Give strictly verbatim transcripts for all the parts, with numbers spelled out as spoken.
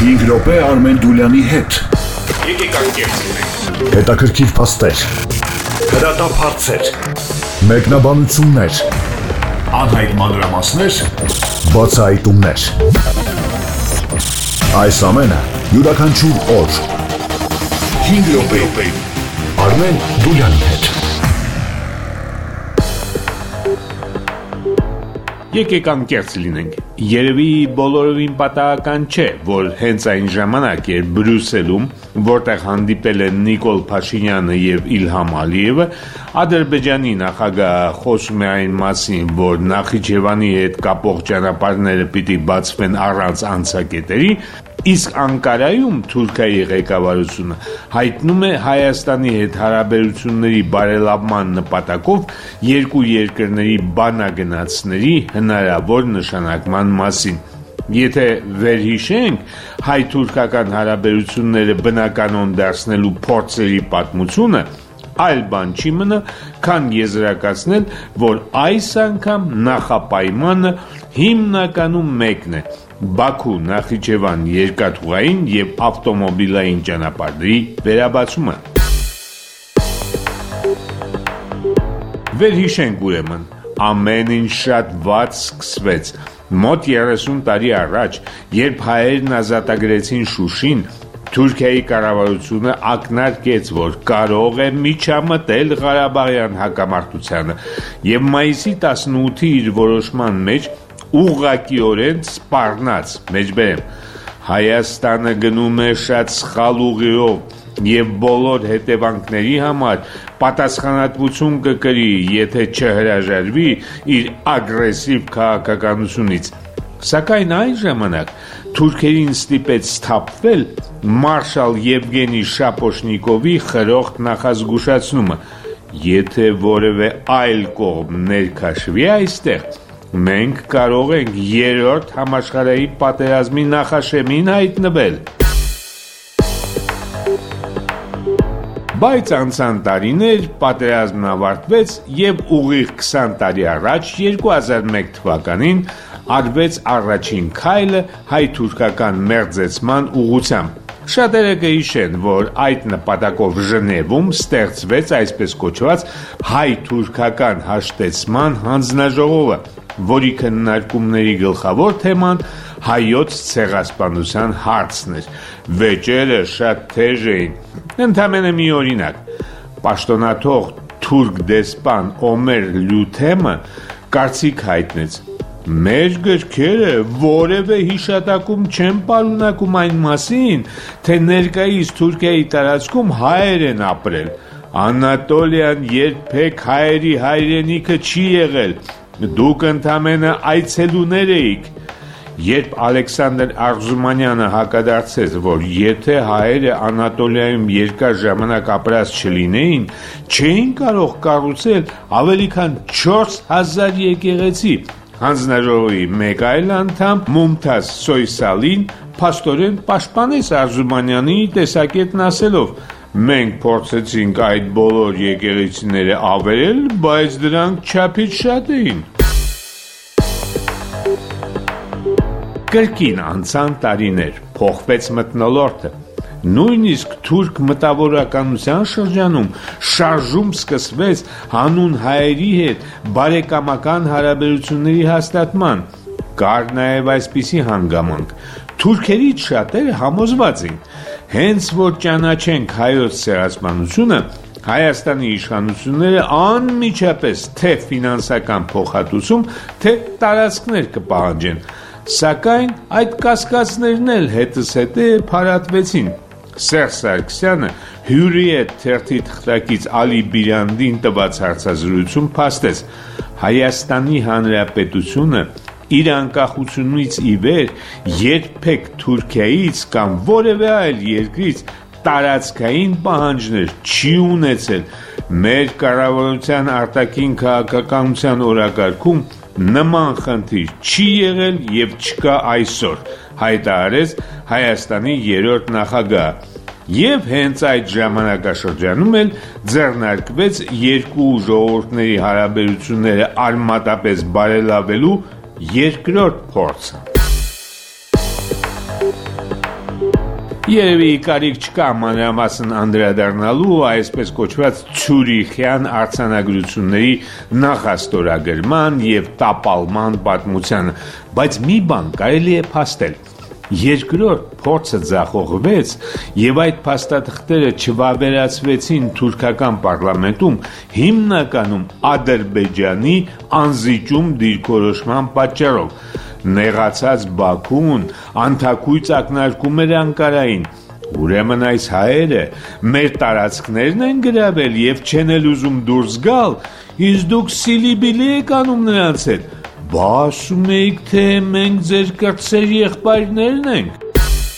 հինգ րոպե Արմեն Դուլյանի հետ։ Եկեք անկեղծենք։ Հետաքրքիր փաստեր, հրատապ հարցեր, մեկնաբանություններ, անհայտ մանրամասներ, բացահայտումներ։ Այս ամենը յուրաքանչյուր օր հինգ րոպե Արմեն Դուլյանի հետ։ Եկեք անկեղծ լինենք։ Երևի բոլորովին պատահական չէ, որ հենց այն ժամանակ, երբ Բրյուսելում, որտեղ հանդիպել են Նիկոլ Փաշինյանը եւ Իլհամ Ալիևը, Ադրբեջանի նախագահը խոսում է այն մասին, որ Նախիջևանի հետ կապող ճանապարհները պիտի բացվեն առանց անցակետերի, իսկ Անկարայում Թուրքիայի ղեկավարությունը հայտնում է Հայաստանի հետ հարաբերությունների բարելավման նպատակով երկու երկրների բանագնացների հնարավոր նշանակման մասին։ Եթե վերհիշենք հայ-թուրքական հարաբերությունները բնականon դարձնելու փորձերի պատմությունը, այլ բան չի մնա, քան եզրակացնել, որ այս անգամ նախապայմանը հիմնականում մեկն է՝ Բաքու Նախիջևան երկաթուղային եւ ավտոմոբիլային ճանապարհների վերաբացումը։ Վերհիշենք ուրեմն, ամեն ինչ շատ վատ սկսվեց մոտ երեսուն տարի առաջ, երբ հայերն ազատագրեցին Շուշին, Թուրքիայի կառավարությունը ակնարկեց, որ կարող է միջամտել Ղարաբաղյան հակամարտությանը եւ մայիսի տասնութի իր որոշման մեջ ուղղակիորեն սպառնաց, մեջբերեմ, Հայաստանը գնում է շատ սխալ ուղիով եւ բոլոր հետևանքների համար պատասխանատվություն կկրի, եթե չհրաժարվի իր ագրեսիվ քաղաքականությունից։ Սակայն այն ժամանակ թուրքերին ստիպեց սթափվել մարշալ Եվգենի Շապոշնիկովի խրոխտ նախազգուշացումը. եթե որևէ այլ կողմ ներքաշվի այստեղ, մենք կարող ենք երրորդ համաշխարհային պատերազմի նախաշեմին հայտնվել։ Բայց անցան տարիներ, պատերազմն ավարտվեց եւ ուղիղ քսան տարի առաջ, երկու հազար մեկ թվականին, արվեց առաջին քայլը հայ-թուրքական մերձեցման ուղղությամբ։ Շատերը կհիշեն, որ այդ նպատակով Ժնևում ստեղծվեց այսպես կոչված հայ-թուրքական հաշտեցման հանձնաժողովը, որի քննարկումների գլխավոր թեման հայոց ցեղասպանության հարցն էր։ Վեճերը շատ թեժ էին։ Ընդամենը մի օրինակ, պաշտոնաթող թուրք դեսպան Օմեր Լյութեմը կարծիք հայտնեց. մեր գրքերը որևէ հիշատակում չեն պարունակում այն մասին, թե ներկայիս Թուրքիայի տարածքում հայեր են ապրել։ Անատոլիան երբեք հայերի հայրենիքը չի եղել, դուք ընդամենը այցելուներ էիք։ Երբ Ալեքսանդր Արզումանյանը հակադարձեց, որ եթե հայերը Անատոլիայում երկար ժամանակ ապրած չլինեին, չէին կարող կառուցել ավելի քան չորս հազար եկեղեցի, հանձնաժողովի մեկ այլ անդամ Մումթազ Սոյսալին փաստորեն պաշտպանեց Արզումանյանի տեսակետն ասելով. մենք փորձեցինք այդ բոլոր եկեղեցիները ավերել, բայց դրանք չափից շատ էին։ Կրկին անցան տարիներ, փոխվեց մթնոլորտը, նույնիսկ թուրք մտավորականության շրջանում շարժում սկսվեց հանուն հայերի հետ բարեկամական հարաբերությունների հաստատման։ Կար նաև այսպիսի հանգամանք. թուրքերից շատերը համոզված էին, հենց որ ճանաչենք հայոց ցեղասպանությունը, Հայաստանի իշխանությունները անմիջապես թե ֆինանսական փոխհատուցում, թե տարածքներ կպահանջեն, սակայն այդ կասկածներն էլ հետզհետե փարատվեցին։ Սերժ Սարգսյանը Հյուրիետ թերթի թղթակից Ալի Բիրանդին տված հարցազրույցում փաստեց. Հայաստանի Հանրապետությունը իր անկախությունից ի վեր երբեք Թուրքիայից կամ որևէ այլ երկրից տարածքային պահանջներ չի ունեցել։ Մեր կառավարության արտաքին քաղաքականության օրակարգում նման խնդիր չի եղել եւ չկա այսօր, հայտարարեց Հայաստանի երրորդ նախագահը։ Եվ հենց այդ ժամանակաշրջանում էլ ձեռնարկվեց երկու ժողովուրդների հարաբերությունները արմատապես բարելավելու երկրորդ փորձը։ Երևի կարիք չկա մանրամասն անդրադառնալու այսպես կոչված ցյուրիխյան արձանագրությունների նախաստորագրման եւ տապալման պատմությանը, բայց մի բան կարելի է փաստել. երկրորդ փորձը ձախողվեց եւ այդ փաստաթղթերը չվավերացվեցին թուրքական պարլամենտում հիմնականում Ադրբեջանի անզիջում դիրքորոշման պատճառով։ Նեղացած Բաքուն անթակույց ակնարկում էր Անկարային. Ուրեմն այս հայերը մեր տարածքներն են գրավել եւ չեն էլ ուզում դուրս գալ, իսկ դուք սիլիբիլի եք անում նրանց հետ։ Բա ասում եք, թե մենք ձեր կրտսեր եղբայրներն ենք։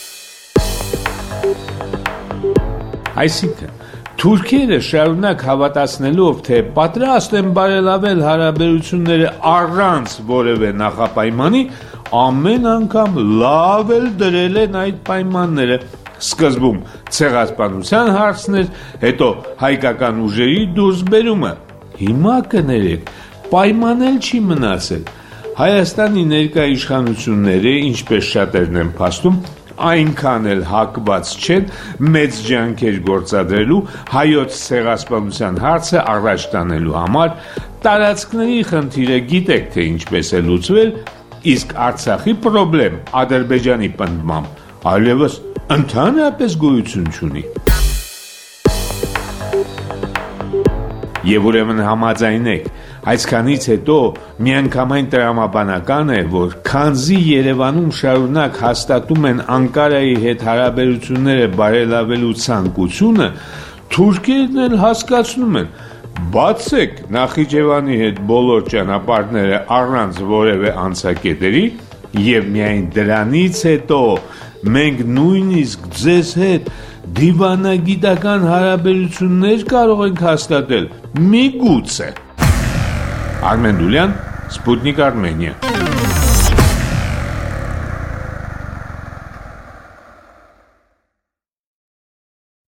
Այսինքն, թուրքերը շարունակ հավատացնելով, թե պատրաստ են բարելավել հարաբերությունները առանց որևէ նախապայմանի, ամեն անգամ լավ էլ դրել են այդ պայմանները։ Սկզբում ցեղասպանության հարցներ, հետո հայկական ուժերի դուրսբերումը։ Հիմա կներեք, պայմանել չի մնացել։ Հայաստանի ներկա իշխանությունները, ինչպես շատերն են փաստում, այնքան էլ հակված չեն մեծ ջանքեր գործադրելու հայոց ցեղասպանության հարցը առաջ տանելու համար, տարածքների խնդիրը գիտեք թե ինչպես է լուծվել, իսկ Արցախի խնդրեմ Ադրբեջանի պնդմամբ այլևս ընդհանրապես գոյություն չունի։ Եվ ուրեմն համաձայնեք, այսքանից հետո միանգամայն տրամաբանական է, որ քանզի Երևանում շարունակ հաստատում են Անկարայի հետ հարաբերությունները բարելավելու ցանկությունը, թուրքերն էլ հասկացնում են, բացեք Նախիջևանի հետ բոլոր ճանապարհները առանց որևէ անցակետերի եւ միայն դրանից հետո մենք նույնիսկ ձեզ հետ դիվանագիտական հարաբերություններ կարող ենք հաստատել, միգուցե։ Արմեն Դուլյան, Սպուտնիկ Արմենիա։